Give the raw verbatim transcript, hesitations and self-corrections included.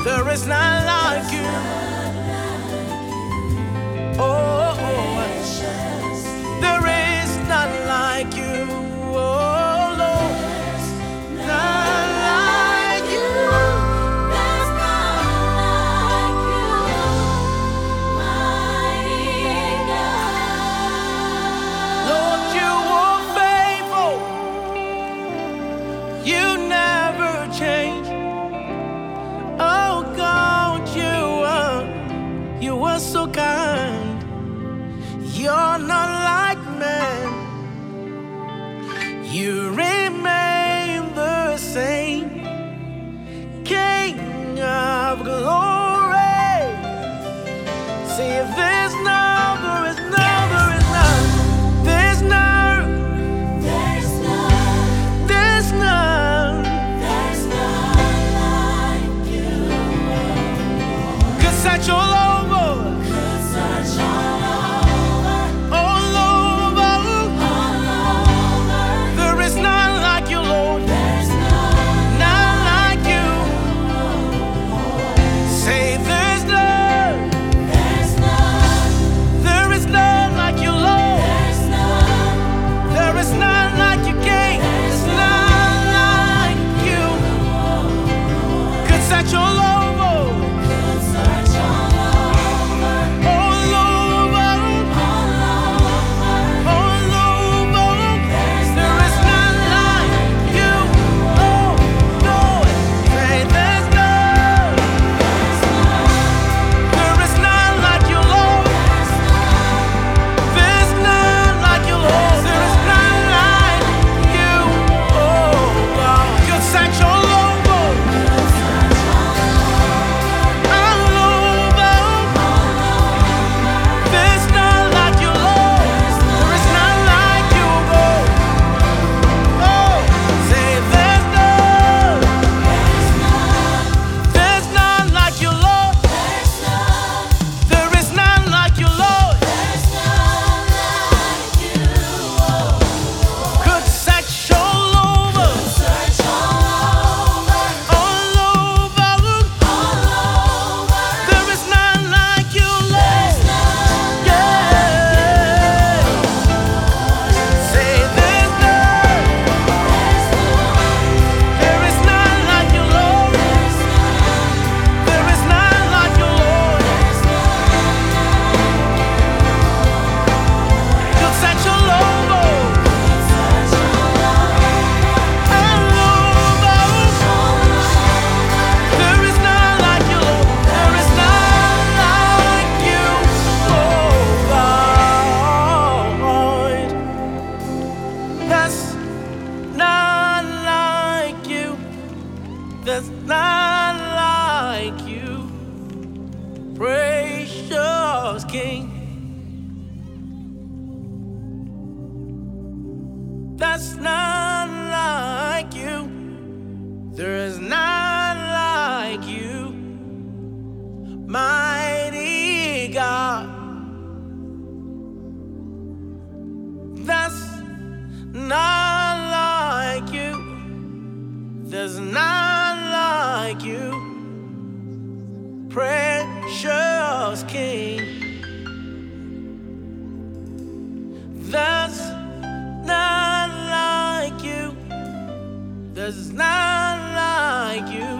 There is none like you. Oh, there is none like you. Oh, Lord, none like you. There's none like you, mighty God. Lord, you are faithful. You never change. Oh God, you are, you are so kind. You're not like man. You remain the same. King of glory. See, if there's no, there is no, there is none. There's none, There's none, there's none. there's none like you. Could search all over, Could search all over, all over. all over. There is none like you, Lord. There's none, None like you. Say there's none. there's none, There is none like you, Lord. there's none, There is none like you, King. There's none like you. Could search all over, could search all over, all over, all over. all over. There is none like you. Oh, Lord. Say there's none. There is none like you, Lord. There's none like you, Lord. There is none like you. Oh, God. Could search all over, all over. There's none like you, Lord. There is none like you, Lord. Oh, say there's none. There's none like you, Lord. There is none like you, Lord. Could search all over, all over. There is none like you, Lord. Yeah. Say there's none. There is none like you, Lord. There is none like you, Lord. Could search all over, all over. There is none like you, Lord. There is none like you, oh Lord. There's none like you. There's none like you, precious King. There's none like you. There is none like you, mighty God. There's none like you. There's none like you, precious King. There's none like you. There's none like you.